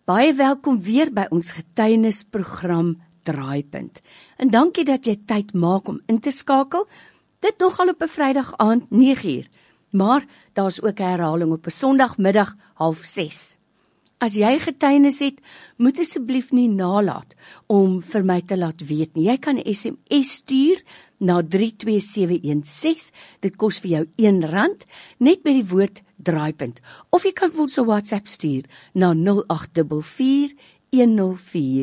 Baie welkom weer by ons getuienisprogram Draaipunt. En dankie dat jy tyd maak om in te skakel. Dit nogal op 'n Vrydag aand 9:00. Maar daar's ook 'n herhaling op 'n Sondagmiddag 5:30. As jy getuienis het, moet asseblief nie nalat om vir my te laat weet nie. Jy kan 'n SMS stuur na 32716. Dit kos vir jou R1, net met die woord Draaipunt. Of jy kan vir ons 'n WhatsApp stuur na 0844 104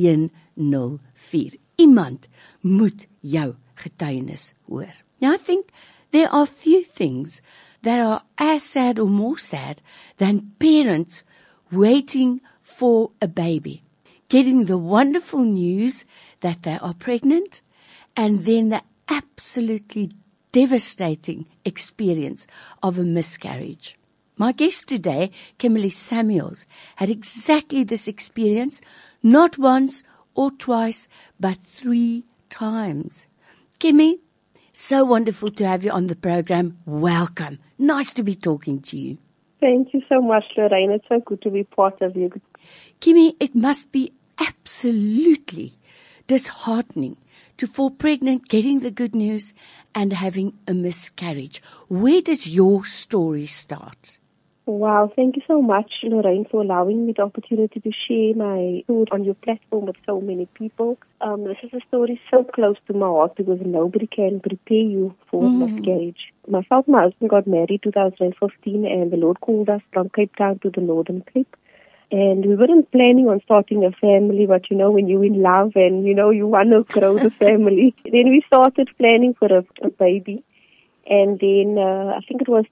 104. Iemand moet jou getuienis hoor. Now I think there are few things that are as sad or more sad than parents waiting for a baby, getting the wonderful news that they are pregnant, and then the absolutely devastating experience of a miscarriage. My guest today, Kimberly Samuels, had exactly this experience, not once or twice, but 3 times. Kimmy, so wonderful to have you on the program. Welcome. Nice to be talking to you. Thank you so much, Lorraine. It's so good to be part of you. Kimmy, it must be absolutely disheartening to fall pregnant, getting the good news, and having a miscarriage. Where does your story start? Wow, thank you so much, Lorraine, for allowing me the opportunity to share my story on your platform with so many people. This is a story so close to my heart because nobody can prepare you for miscarriage. Myself and my husband got married 2015, and the Lord called us from Cape Town to the Northern Cape. And we weren't planning on starting a family, but when you're in love and, you want to grow the family. Then we started planning for a baby. And then I think it was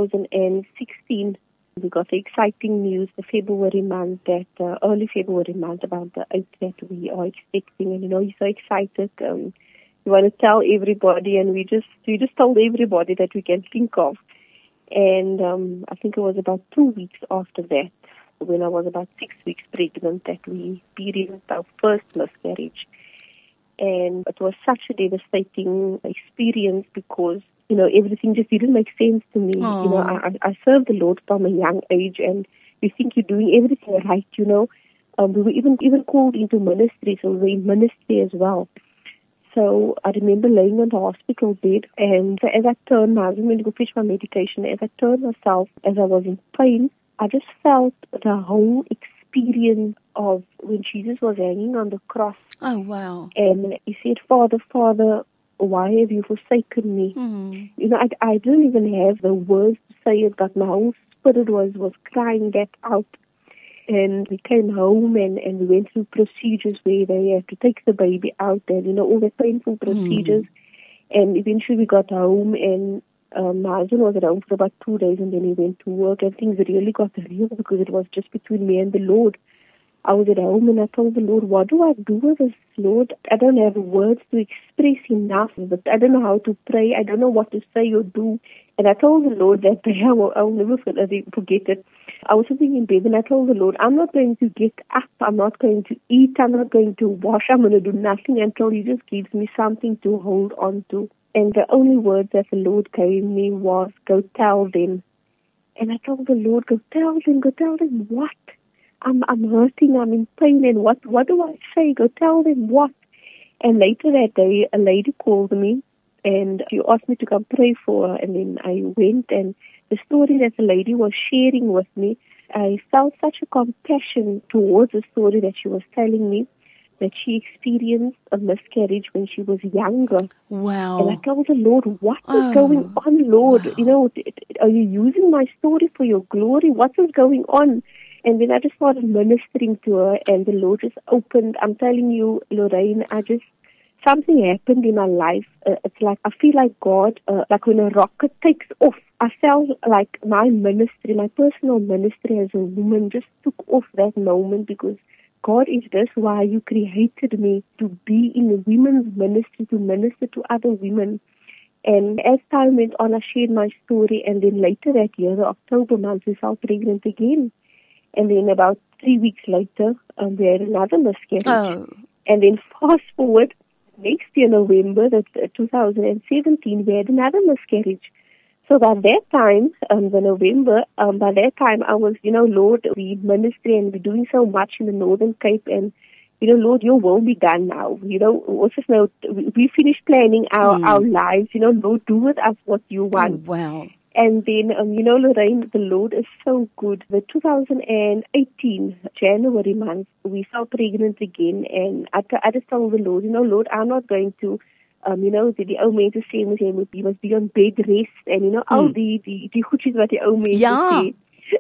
2016, we got the exciting news, the February month, early February month, about the 8th that we are expecting. And, you're so excited. You want to tell everybody, and we just told everybody that we can think of. And I think it was about 2 weeks after that, when I was about 6 weeks pregnant, that we experienced our first miscarriage. And it was such a devastating experience because, everything just didn't make sense to me. I served the Lord from a young age, and you think you're doing everything right, We were even called into ministry, so we were in ministry as well. So I remember laying on the hospital bed, and as I turned, my husband went to go fetch my medication. As I turned myself, as I was in pain, I just felt the whole experience of when Jesus was hanging on the cross. Oh, wow. And he said, Father, Father, why have you forsaken me? I didn't even have the words to say it, but my whole spirit was crying that out. And we came home and we went through procedures where they had to take the baby out and, all the painful procedures. And eventually we got home, and my husband was at home for about 2 days, and then he went to work, and things really got real because it was just between me and the Lord. I was at home and I told the Lord, what do I do with this, Lord? I don't have words to express enough, but I don't know how to pray. I don't know what to say or do. And I told the Lord that day, I'll never forget it. I was sitting in bed and I told the Lord, I'm not going to get up. I'm not going to eat. I'm not going to wash. I'm going to do nothing until He just gives me something to hold on to. And the only word that the Lord gave me was, go tell them. And I told the Lord, go tell them what? I'm hurting, I'm in pain, and what do I say? Go tell them what? And later that day, a lady called me, and she asked me to come pray for her, and then I went, and the story that the lady was sharing with me, I felt such a compassion towards the story that she was telling me, that she experienced a miscarriage when she was younger. Wow. And I told the Lord, what is going on, Lord? Wow. Are you using my story for your glory? What is going on? And then I just started ministering to her, and the Lord just opened. I'm telling you, Lorraine, something happened in my life. It's like, I feel like God, like when a rocket takes off, I felt like my ministry, my personal ministry as a woman just took off that moment, because God is just why you created me, to be in the women's ministry, to minister to other women. And as time went on, I shared my story, and then later that year, the October month, we fell pregnant again. And then about 3 weeks later, we had another miscarriage. Oh. And then fast forward, next year, November, 2017, we had another miscarriage. So by that time, the November, by that time I was, Lord, we ministry and we're doing so much in the Northern Cape, and Lord, your will be done now. What's this now? We finished planning our lives. Lord, do with us what you want. Oh, wow. And then, Lorraine, the Lord is so good. The 2018, January month, we fell pregnant again. And I just told the Lord, Lord, I'm not going to, the old man to say, we must be on bed rest. And, all the goedjies what the old man to say.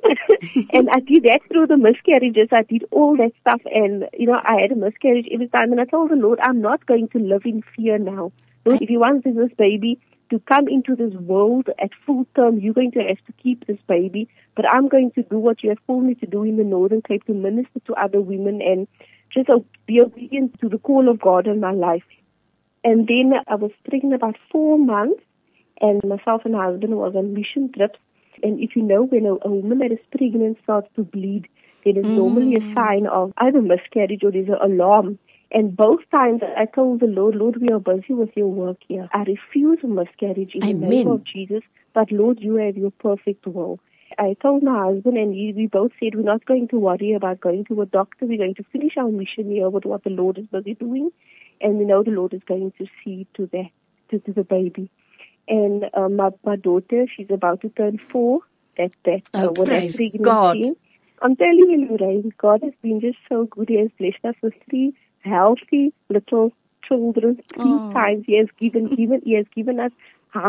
And I did that through the miscarriages. I did all that stuff. And, I had a miscarriage every time. And I told the Lord, I'm not going to live in fear now. Lord, if you want this baby to come into this world at full term, you're going to have to keep this baby. But I'm going to do what you have called me to do in the Northern Cape, to minister to other women and just be obedient to the call of God in my life. And then I was pregnant about 4 months, and myself and my husband was on mission trips. And if you know, when a woman that is pregnant starts to bleed, there is normally a sign of either miscarriage or there's an alarm. And both times I told the Lord, we are busy with your work here. I refuse miscarriage in the name of Jesus, but Lord, you have your perfect will. I told my husband, and we both said we're not going to worry about going to a doctor. We're going to finish our mission here with what the Lord is busy doing. And we know the Lord is going to see to that, to the baby. And my daughter, she's about to turn 4. Praise God. I'm telling you, Lorraine, God has been just so good. He has blessed us with 3 healthy little children. 3 times He has given us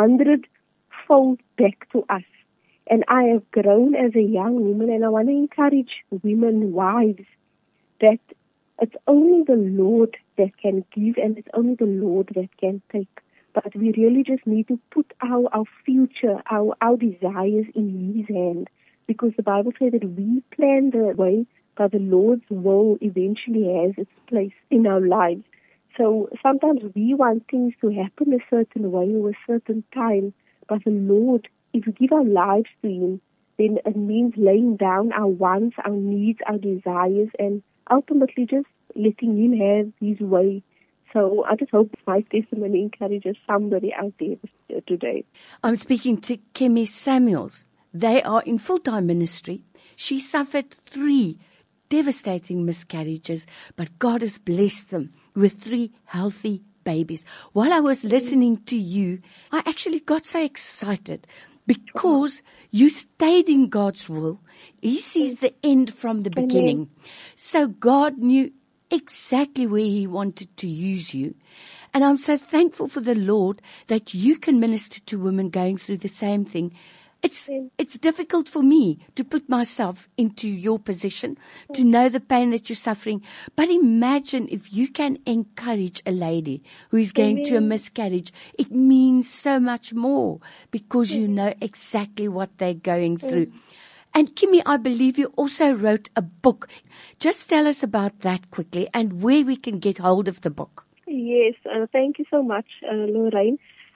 100-fold back to us. And I have grown as a young woman, and I want to encourage women, wives, that it's only the Lord that can give, and it's only the Lord that can take. But we really just need to put our future, our desires in His hand, because the Bible says that we plan the way, but the Lord's will eventually has its place in our lives. So sometimes we want things to happen a certain way or a certain time, but the Lord, if we give our lives to Him, then it means laying down our wants, our needs, our desires, and ultimately just letting Him have His way. So I just hope my testimony encourages somebody out there today. I'm speaking to Kemi Samuels. They are in full-time ministry. She suffered 3 devastating miscarriages, but God has blessed them with 3 healthy babies. While I was listening to you, I actually got so excited because you stayed in God's will. He sees the end from the beginning. So God knew exactly where He wanted to use you. And I'm so thankful for the Lord that you can minister to women going through the same thing. It's difficult for me to put myself into your position, to know the pain that you're suffering. But imagine if you can encourage a lady who is going through a miscarriage. It means so much more because you know exactly what they're going through. And Kimmy, I believe you also wrote a book. Just tell us about that quickly and where we can get hold of the book. Yes, thank you so much, Lorraine.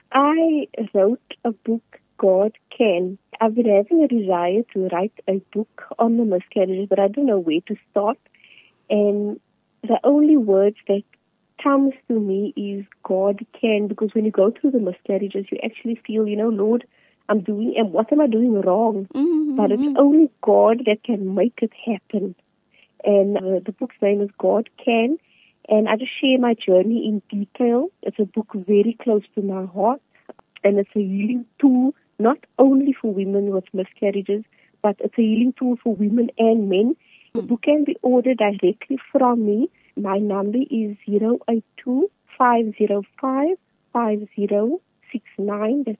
I wrote a book, God Can. I've been having a desire to write a book on the miscarriages, but I don't know where to start. And the only words that comes to me is God Can, because when you go through the miscarriages, you actually feel, Lord, and what am I doing wrong? Mm-hmm. But it's only God that can make it happen. And the book's name is God Can. And I just share my journey in detail. It's a book very close to my heart. And it's a healing tool, not only for women with miscarriages, but it's a healing tool for women and men. The book can be ordered directly from me. My number is 082-505-5069. That's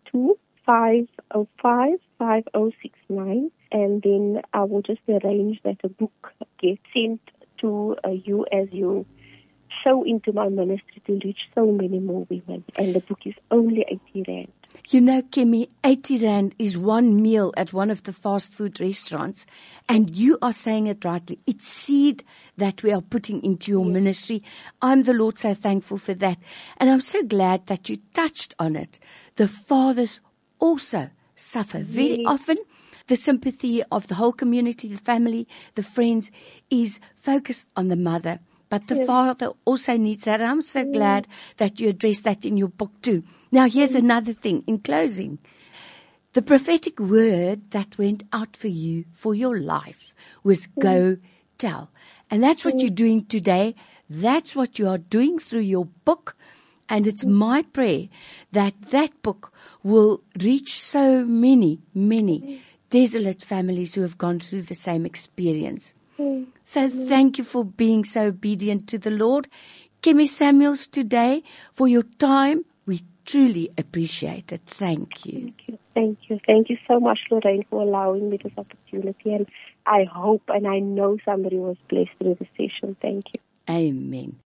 082-505-5069. And then I will just arrange that a book gets sent to you as you sow into my ministry to reach so many more women. And the book is only 80 Rand. You know, Kimmy, 80 Rand is one meal at one of the fast food restaurants. And you are saying it rightly. It's seed that we are putting into your ministry. I'm the Lord so thankful for that. And I'm so glad that you touched on it. The fathers also suffer. Very often, the sympathy of the whole community, the family, the friends is focused on the mother. But the father also needs that. And I'm so glad that you addressed that in your book too. Now, here's another thing in closing. The prophetic word that went out for you for your life was go tell. And that's what you're doing today. That's what you are doing through your book. And it's my prayer that that book will reach so many, many desolate families who have gone through the same experience. So thank you for being so obedient to the Lord. Kimmy Samuels, today, for your time, we truly appreciate it. Thank you. Thank you. Thank you so much, Lorraine, for allowing me this opportunity. And I hope and I know somebody was blessed through the session. Thank you. Amen.